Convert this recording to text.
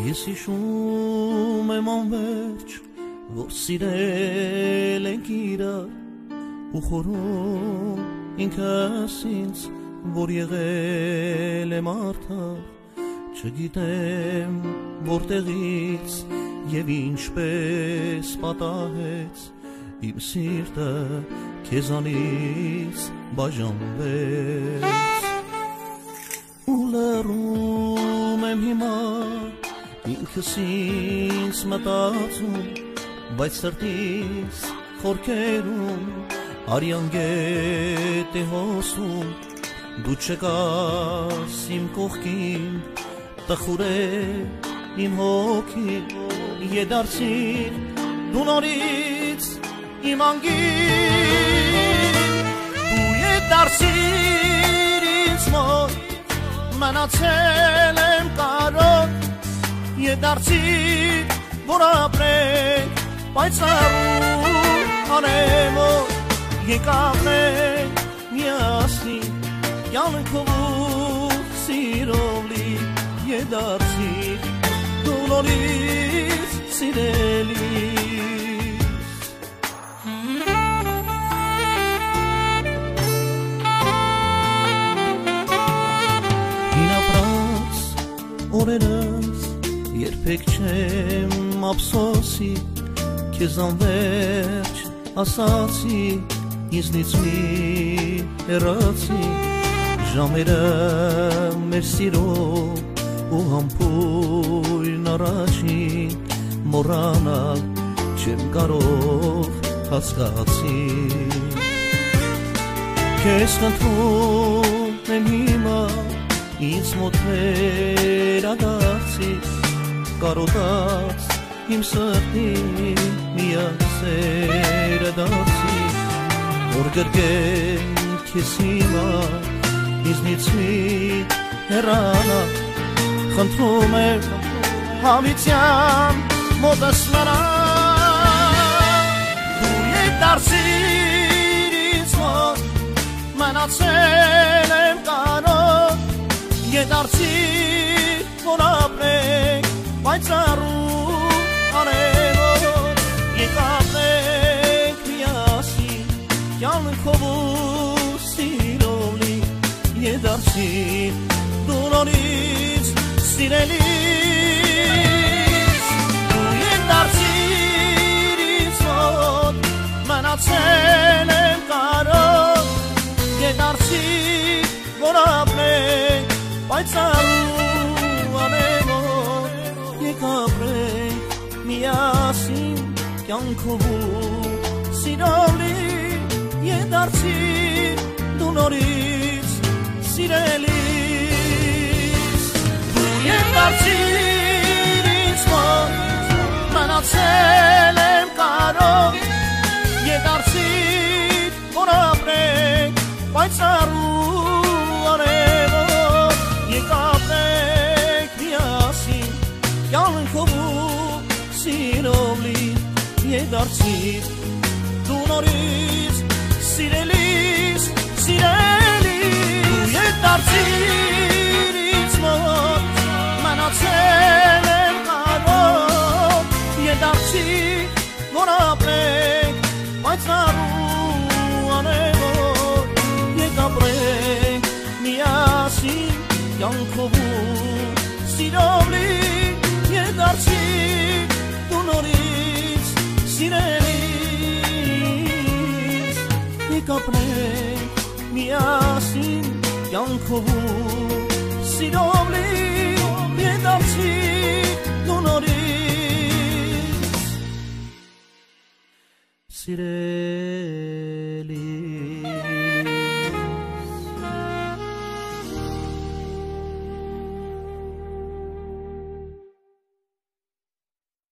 Ես հիշում եմ անվերջ, որ սիրել ենք իրար ու խորում ինքս ինձ, որ եղել եմ արդար, չգիտեմ որտեղից և ինչպես պատահեց, իմ սիրտը քեզանից բաժանվեց, ու լռում եմ հիմա ինքս ինձ մտածում, բայց սրտիս խորքերում արյան գետ է հոսում, դու չկաս իմ կողքին, տխուր է իմ հոգին, եդարձիր դու նորից իմ անգին, դու եդարձիր ինձ մոտ, մնացել եմ կարոտ, եդարձիր, որ ապրենք պայծառում անեմոտ, եկավ մենք միասին, կյանքով ու սիրով լի, եդարձիր դու նորից սիրելիս, հին ապրած օրերս երբեք չեմ ափսոսի, քեզ անվերջ ասացի, ինձնից մի հեռացի, ժամերը մեր սիրո ու համբույրն առաջին, մոռանալ չեմ կարող հասկացի, քեզ խնդրում եմ հիմա, ինձ մոտ վերադարձիր, կարոտած իմ սրտին միակ սերը դարձիր, որ գրկեմ քեզ հիմա, ինձնից մի հեռանա, խնդրում եմ հավիտյան մոտս մնա, դու եդարձիր ինձ մոտ, մնացել եմ կանոտ, եդարձիր, որ ապրենք պայծառում անեմոտ, եկավ մենք միասին, կյանքով ու սիրով լի, եդարձիր դու նորից սիրելիս, դու եդարձիր ինձ մոտ, մնացել եմ կարոտ, եդարձիր, որ ապրենք պայծառում անեմոտ, եկավ մենք միասին, կյանքով ու սիրով լի, եդարձիր դու նորից սիրելիս, դու եդարձիր ինձ մոտ, մնացել եմ կարոտ, եդարձիր, որ ապրենք պայծառում անեմոտ, եկավ մենք միասին, կյանքով ու սիրով լի, եդարձիր դու նորից սիրելիս, սիրելիս, դու եդարձիր ինձ մոտ, մնացել եմ կարոտ, եդարձիր, որ ապրենք պայծառում անեմոտ, եկավ մենք միասին, կյանքով ու սիրով լի, եդարձիր դու նորից սիրելիս, եկավ մենք միասին, կյանքով ու սիրով լի, եդարձիր դու նորից սիրելիս,